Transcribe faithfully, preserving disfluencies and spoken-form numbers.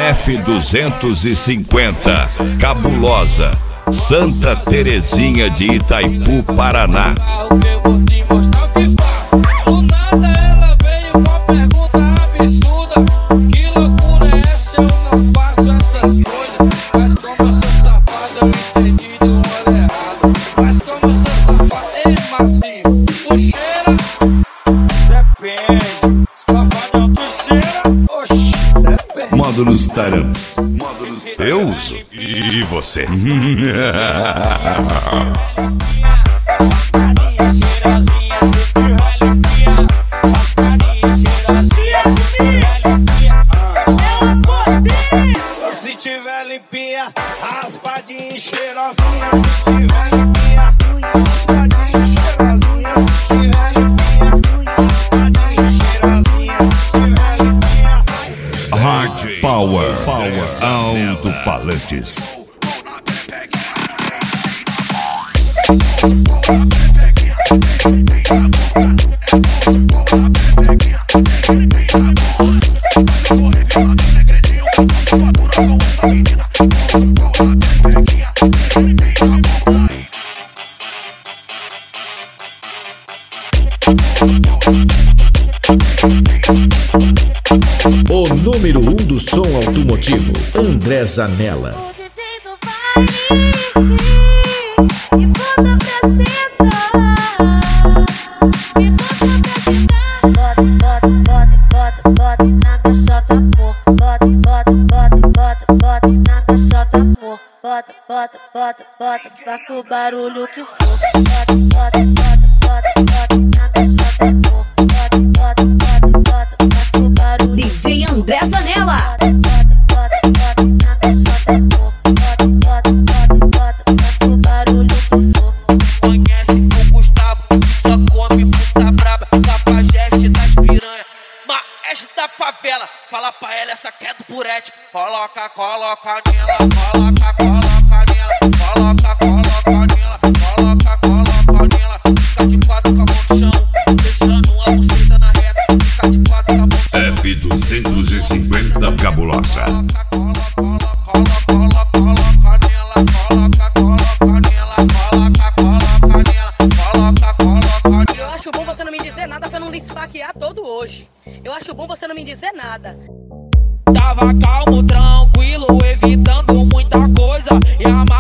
F duzentos e cinquenta, cabulosa, Santa Terezinha de Itaipu, Paraná. Do nada ela veio com a pergunta absurda: que loucura é essa? Eu não faço essas coisas. Mas como eu sou safado, eu entendi de um olho errado. Mas como eu sou safado, ei, Marcinho, tu cheira? Depende. Safadão, tu cheira? Oxi, depende. Módulos Taramps. Eu uso. E você? Se tiver limpinha, raspadinha e cheirosinha. Se tiver limpinha, raspadinha e cheirosinha. Se tiver limpinha, raspadinha e cheirosinha. Se tiver limpinha. Hard Power, Power, alto-falantes. O número um do som automotivo, André Zanella. O D J do baile e bota pra sentar. Me bota pra sentar. Bota, bota, bota, bota, bota na caixota, amor. Bota, bota, bota, bota, bota na caixota, amor. Bota, bota, bota, bota, faça o barulho que for. Bota, bota, bota, bota, bota na caixota, amor. Bota, bota, bota, bota, faça o barulho. D J André Zanella. Conhece o Gustavo, só come puta braba. Cafajeste das piranha, maestro da favela. Fala pra ela, essa que é do Purete. Coloca, coloca nela, coloca, coloca nela. Coloca, coloca nela, coloca, coloca nela. Fica de quatro com a mão no chão, deixando uma buceta na reta. Fica de quatro com a mão no chão. F duzentos e cinquenta, cabulosa. Eu acho bom você não me dizer nada pra não lhe esfaquear todo hoje. Eu acho bom você não me dizer nada. Tava calmo, tranquilo, evitando muita coisa. E a